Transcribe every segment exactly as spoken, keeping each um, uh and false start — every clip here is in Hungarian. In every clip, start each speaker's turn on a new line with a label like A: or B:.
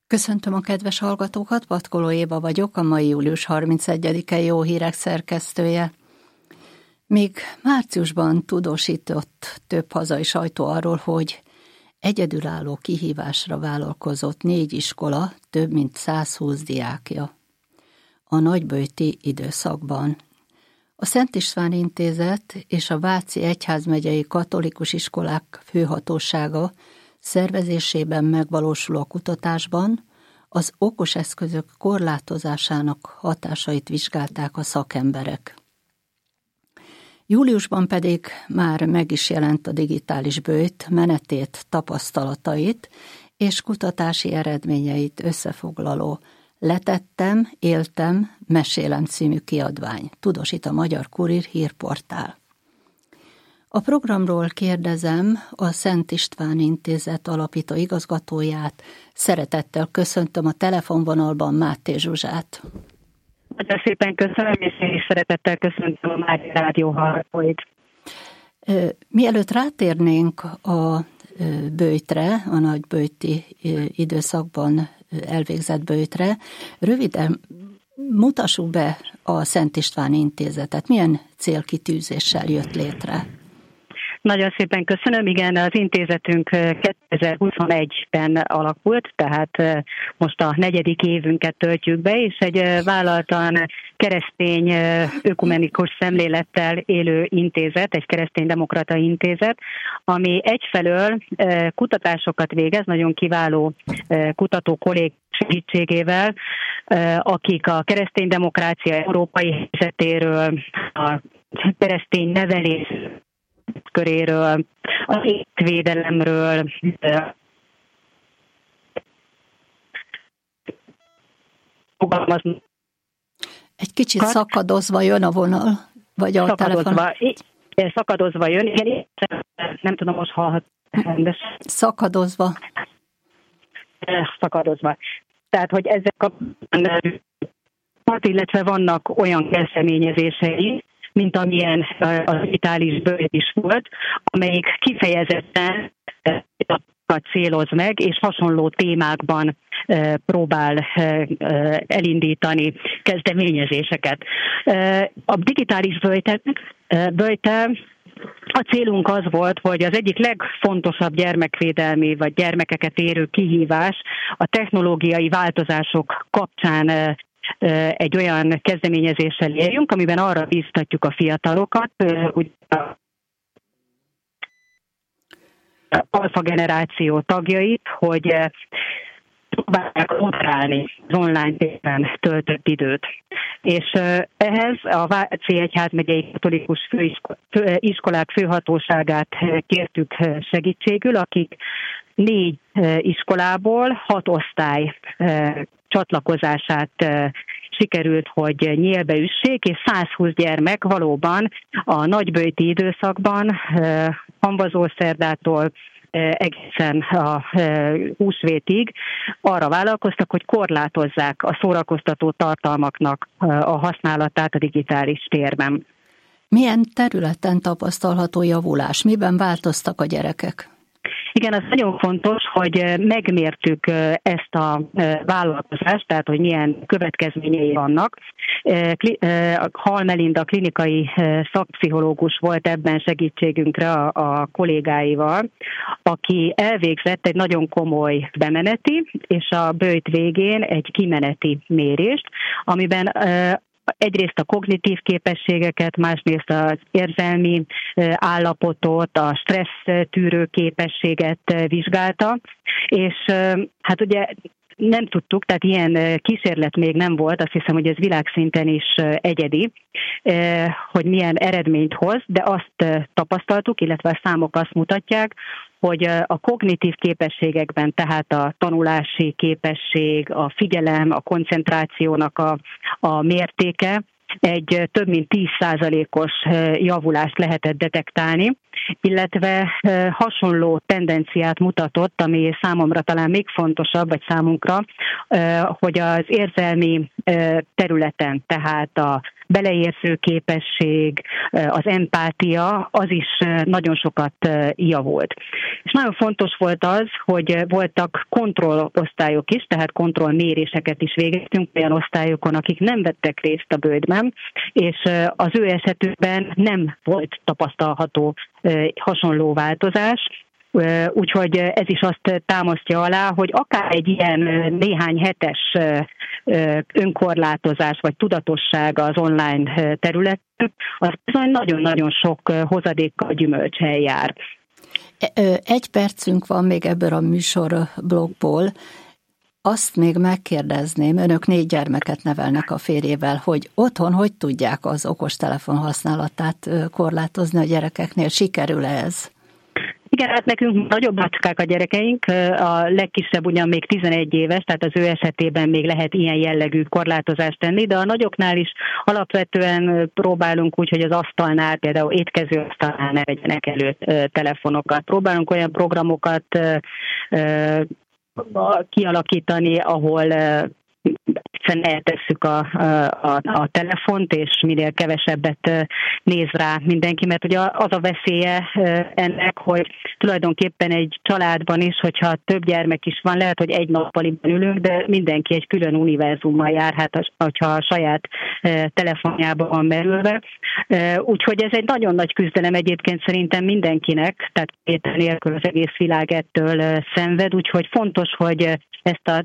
A: Köszöntöm a kedves hallgatókat, Patkoló Éva vagyok, a mai július harmincegyedike Jó Hírek szerkesztője. Még márciusban tudósított több hazai sajtó arról, hogy egyedülálló kihívásra vállalkozott négy iskola, több mint százhúsz diákja a nagyböjti időszakban. A Szent István Intézet és a Váci Egyházmegyei Katolikus Iskolák Főhatósága szervezésében megvalósuló kutatásban az okos eszközök korlátozásának hatásait vizsgálták a szakemberek. Júliusban pedig már meg is jelent a digitális böjt menetét, tapasztalatait és kutatási eredményeit összefoglaló Letettem, éltem, mesélem című kiadvány, tudósít a Magyar Kurír hírportál. A programról kérdezem a Szent István Intézet alapító igazgatóját. Szeretettel köszöntöm a telefonvonalban Máté Zsuzsát.
B: Nagyon szépen köszönöm, és én is szeretettel köszöntöm a Máté Rádió hallgatóit.
A: Mielőtt rátérnénk a böjtre, a nagyböjti időszakban elvégzett böjtre, röviden mutassuk be a Szent István Intézetet. Milyen célkitűzéssel jött létre?
B: Nagyon szépen köszönöm. Igen, az intézetünk kétezer-huszonegyben alakult, tehát most a negyedik évünket töltjük be, és egy vállaltan keresztény ökumenikus szemlélettel élő intézet, egy keresztény demokrata intézet, ami egyfelől kutatásokat végez, nagyon kiváló kutató kollégák segítségével, akik a keresztény demokrácia európai helyzetéről, a keresztény nevelés köréről, az életvédelemről, fogalmazni.
A: Egy kicsit szakadozva jön a vonal, vagy a
B: szakadozva, telefon? Szakadozva jön, igen, nem tudom, most hallhat rendesen.
A: Szakadozva.
B: Szakadozva. Tehát, hogy ezek kapcsolatban, illetve vannak olyan kezdeményezései, mint amilyen a digitális böjt is volt, amelyik kifejezetten céloz meg, és hasonló témákban próbál elindítani kezdeményezéseket. A digitális böjttel a célunk az volt, hogy az egyik legfontosabb gyermekvédelmi vagy gyermekeket érő kihívás a technológiai változások kapcsán egy olyan kezdeményezéssel éljünk, amiben arra bíztatjuk a fiatalokat, hogy az alfa generáció tagjait, hogy próbálják moderálni az online téren töltött időt. És ehhez a Váci Egyházmegyei Katolikus Iskolák Főhatóságát kértük segítségül, akik négy iskolából hat osztály csatlakozását sikerült, hogy nyílbe üssék, és százhúsz gyermek valóban a nagyböjti időszakban, Hamvazószerdától egészen a húsvétig arra vállalkoztak, hogy korlátozzák a szórakoztató tartalmaknak a használatát a digitális térben.
A: Milyen területen tapasztalható javulás? Miben változtak a gyerekek?
B: Igen, az nagyon fontos, hogy megmértük ezt a vállalkozást, tehát hogy milyen következményei vannak. Hall Melinda klinikai szakpszichológus volt ebben segítségünkre a, a kollégáival, aki elvégzett egy nagyon komoly bemeneti, és a böjt végén egy kimeneti mérést, amiben egyrészt a kognitív képességeket, másrészt az érzelmi állapotot, a stressz tűrő képességet vizsgálta, és hát ugye nem tudtuk, tehát ilyen kísérlet még nem volt, azt hiszem, hogy ez világszinten is egyedi, hogy milyen eredményt hoz, de azt tapasztaltuk, illetve a számok azt mutatják, hogy a kognitív képességekben, tehát a tanulási képesség, a figyelem, a koncentrációnak a, a mértéke egy több mint tíz százalékos javulást lehetett detektálni, illetve hasonló tendenciát mutatott, ami számomra talán még fontosabb, vagy számunkra, hogy az érzelmi területen, tehát a beleérző képesség, az empátia, az is nagyon sokat javult. És nagyon fontos volt az, hogy voltak kontrollosztályok is, tehát kontrollméréseket is végeztünk olyan osztályokon, akik nem vettek részt a bődben, és az ő esetükben nem volt tapasztalható hasonló változás. Úgyhogy ez is azt támasztja alá, hogy akár egy ilyen néhány hetes önkorlátozás vagy tudatosság az online területen, az bizony nagyon-nagyon sok hozadékkal, gyümölccsel jár.
A: Egy percünk van még ebből a műsorblogból. Azt még megkérdezném, önök négy gyermeket nevelnek a férjével, hogy otthon hogy tudják az okostelefon használatát korlátozni a gyerekeknél? Sikerül-e ez?
B: Igen, hát nekünk nagyobb bacskák a gyerekeink, a legkisebb ugyan még tizenegy éves, tehát az ő esetében még lehet ilyen jellegű korlátozást tenni, de a nagyoknál is alapvetően próbálunk úgy, hogy az asztalnál, például étkező asztalnál ne vegyenek elő telefonokat. Próbálunk olyan programokat kialakítani, ahol egyszerűen eltesszük a, a, a telefont, és minél kevesebbet néz rá mindenki, mert ugye az a veszélye ennek, hogy tulajdonképpen egy családban is, hogyha több gyermek is van, lehet, hogy egy nappaliban ülünk, de mindenki egy külön univerzummal jár, hát hogyha a saját telefonjában van merülve. Úgyhogy ez egy nagyon nagy küzdelem egyébként szerintem mindenkinek, tehát kétel nélkül az egész világ ettől szenved, úgyhogy fontos, hogy ezt a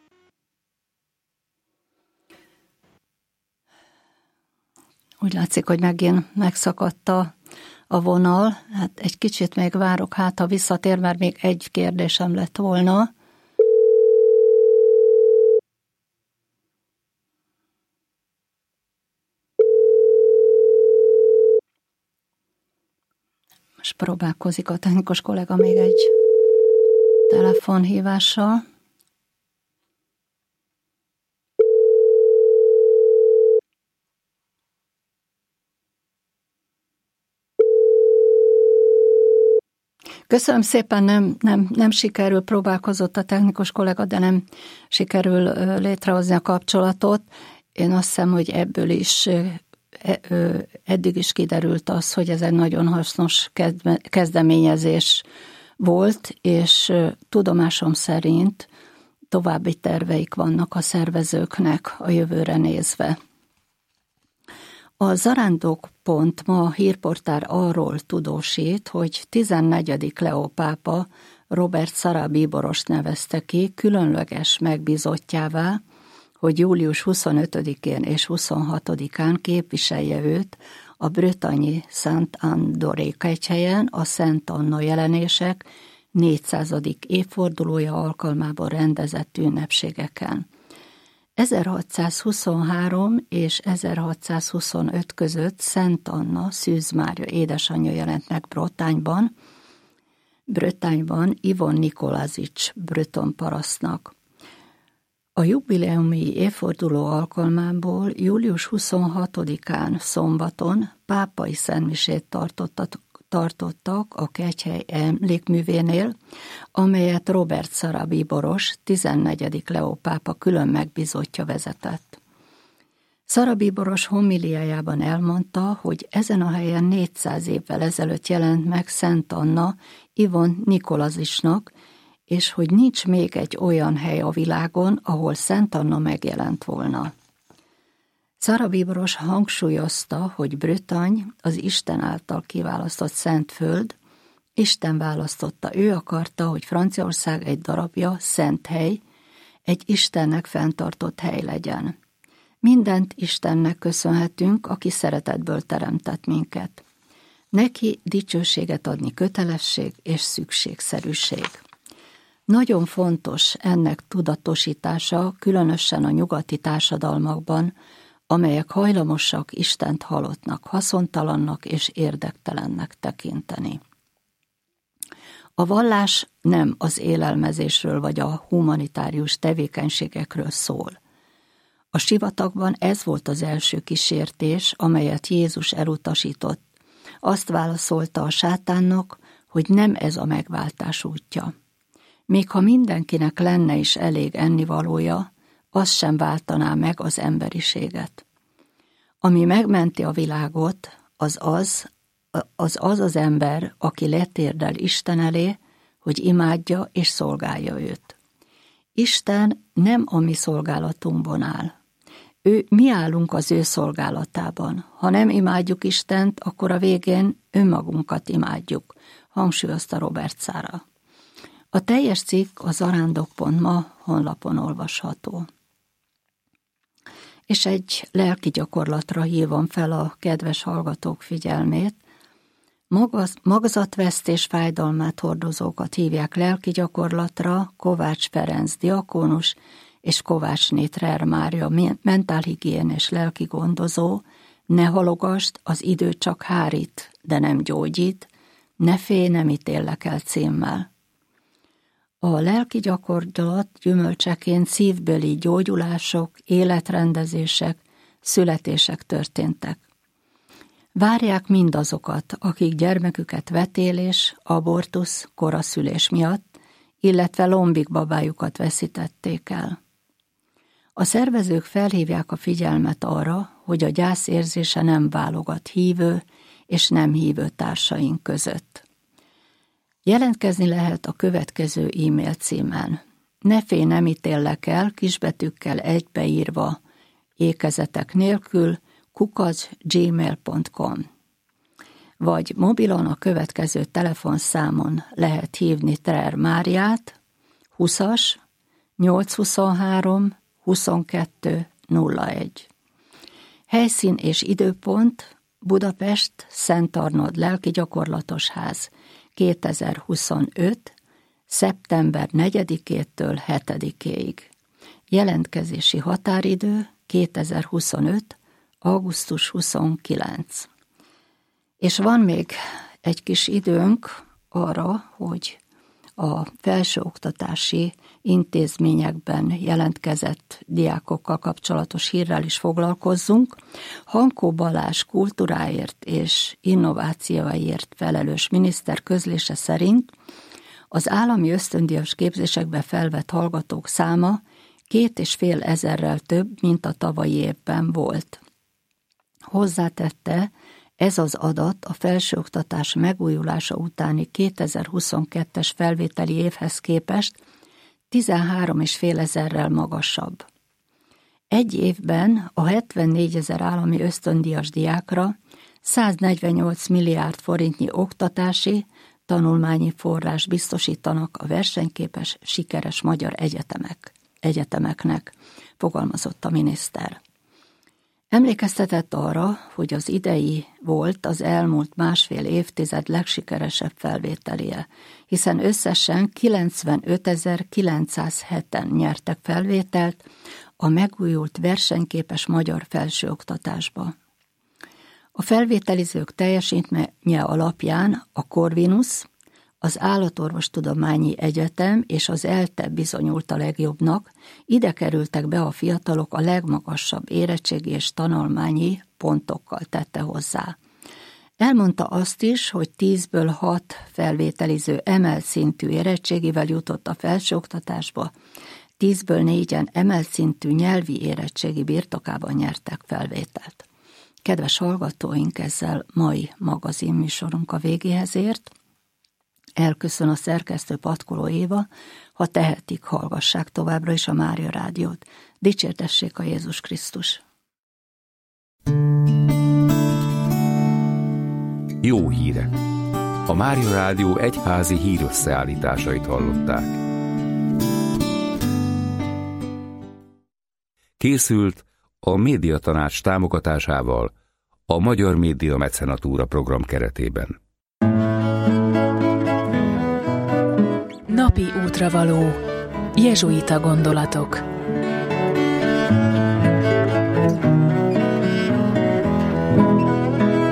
A: Úgy látszik, hogy megint megszakadt a, a vonal. Hát egy kicsit még várok, hát ha visszatér, mert még egy kérdésem lett volna. Most próbálkozik a technikus kollega még egy telefonhívással. Köszönöm szépen, nem, nem, nem sikerül, próbálkozott a technikus kollega, de nem sikerül létrehozni a kapcsolatot. Én azt hiszem, hogy ebből is eddig is kiderült az, hogy ez egy nagyon hasznos kezdeményezés volt, és tudomásom szerint további terveik vannak a szervezőknek a jövőre nézve. A zarándok.pont ma hírportál arról tudósít, hogy tizennegyedik Leó pápa Robert Sarabíborost nevezte ki különleges megbízottjává, hogy július huszonötödikén és huszonhatodikán képviselje őt a bretagne Saint-Anne-d'Auray kegyhelyen a Szent Anna jelenések négyszázadik évfordulója alkalmából rendezett ünnepségeken. ezerhatszázhuszonhárom és ezerhatszázhuszonöt között Szent Anna Szűz Mária édesanyja jelent meg Bretagne-ban, Bretagne-ban Ivon Nikolázics breton parasztnak. A jubileumi évforduló alkalmából július huszonhatodikán szombaton pápai szentmisét tartottak, tartottak a kegyhely emlékművénél, amelyet Robert Sarabíboros, tizennegyedik Leó pápa külön megbízottja vezetett. Sarabíboros homiliájában elmondta, hogy ezen a helyen négyszáz évvel ezelőtt jelent meg Szent Anna Ivon Nikolázicsnak, és hogy nincs még egy olyan hely a világon, ahol Szent Anna megjelent volna. Sarabíboros hangsúlyozta, hogy Bretagne az Isten által kiválasztott szent föld, Isten választotta, ő akarta, hogy Franciaország egy darabja, szent hely, egy Istennek fenntartott hely legyen. Mindent Istennek köszönhetünk, aki szeretetből teremtett minket. Neki dicsőséget adni kötelesség és szükségszerűség. Nagyon fontos ennek tudatosítása, különösen a nyugati társadalmakban, amelyek hajlamosak Istent halottnak, haszontalannak és érdektelennek tekinteni. A vallás nem az élelmezésről vagy a humanitárius tevékenységekről szól. A sivatagban ez volt az első kísértés, amelyet Jézus elutasított. Azt válaszolta a sátánnak, hogy nem ez a megváltás útja. Még ha mindenkinek lenne is elég ennivalója, az sem váltaná meg az emberiséget. Ami megmenti a világot, az az az, az az ember, aki letérdel Isten elé, hogy imádja és szolgálja őt. Isten nem a mi szolgálatunkban áll. Ő, mi állunk az ő szolgálatában. Ha nem imádjuk Istent, akkor a végén önmagunkat imádjuk, hangsúlyozta Robert Szára. A teljes cikk a zarándok pont ma honlapon olvasható. És egy lelki gyakorlatra hívom fel a kedves hallgatók figyelmét. Magaz, magazatvesztés fájdalmát hordozókat hívják lelki gyakorlatra Kovács Ferenc diakónus és Kovácsné Trer Mária mentálhigién és lelki gondozó. Ne halogasd, az idő csak hárít, de nem gyógyít, ne félj, nem ítéllek el címmel. A lelki gyakorlat gyümölcseként szívbeli gyógyulások, életrendezések, születések történtek. Várják mindazokat, akik gyermeküket vetélés, abortusz, koraszülés miatt, illetve lombik babájukat veszítették el. A szervezők felhívják a figyelmet arra, hogy a gyász érzése nem válogat hívő és nem hívő társaink között. Jelentkezni lehet a következő e-mail címen. Ne félj, nem ítéllek el, kisbetűkkel egybeírva, ékezetek nélkül, kukac gmail pont com. Vagy mobilon a következő telefonszámon lehet hívni Trer Máriát, húszas, nyolcszázhuszonhárom, huszonkettő, nulla egy. Helyszín és időpont Budapest, Szent Arnold Lelki Gyakorlatos Ház, kétezer-huszonöt. szeptember negyedikétől hetedikéig. Jelentkezési határidő kétezer-huszonöt. augusztus huszonkilenc. És van még egy kis időnk arra, hogy a felsőoktatási intézményekben jelentkezett diákokkal kapcsolatos hírrel is foglalkozzunk. Hankó Balázs kultúráért és innovációért felelős miniszter közlése szerint az állami ösztöndíjas képzésekbe felvett hallgatók száma két és fél ezerrel több, mint a tavalyi évben volt. Hozzátette, ez az adat a felsőoktatás megújulása utáni kétezer-huszonkettes felvételi évhez képest tizenhárom és fél ezerrel magasabb. Egy évben a hetvennégyezer állami ösztöndíjas diákra száznegyvennyolc milliárd forintnyi oktatási, tanulmányi forrás biztosítanak a versenyképes, sikeres magyar egyetemek, egyetemeknek, fogalmazott a miniszter. Emlékeztetett arra, hogy az idei volt az elmúlt másfél évtized legsikeresebb felvételie, hiszen összesen kilencvenötezer-kilencszázheten nyertek felvételt a megújult versenyképes magyar felsőoktatásba. A felvételizők teljesítménye alapján a Corvinus, az Állatorvostudományi Egyetem és az ELTE bizonyult a legjobbnak, ide kerültek be a fiatalok a legmagasabb érettségi és tanulmányi pontokkal, tette hozzá. Elmondta azt is, hogy tízből hat felvételiző emelt szintű érettségivel jutott a felsőoktatásba, tízből négyen emelt szintű nyelvi érettségi birtokában nyertek felvételt. Kedves hallgatóink, ezzel mai magazinműsorunk a végéhez ért. Elköszön a szerkesztő Patkoló Éva, ha tehetik, hallgassák továbbra is a Mária Rádiót. Dicsértessék a Jézus Krisztus!
C: Jó hírek! A Mária Rádió egyházi hírösszeállításait hallották. Készült a Médiatanács támogatásával a Magyar Média Mecenatúra program keretében.
D: Napi útravaló. Jezsuita gondolatok.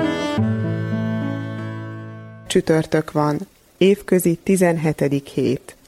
E: Csütörtök van, évközi tizenhetedik hét.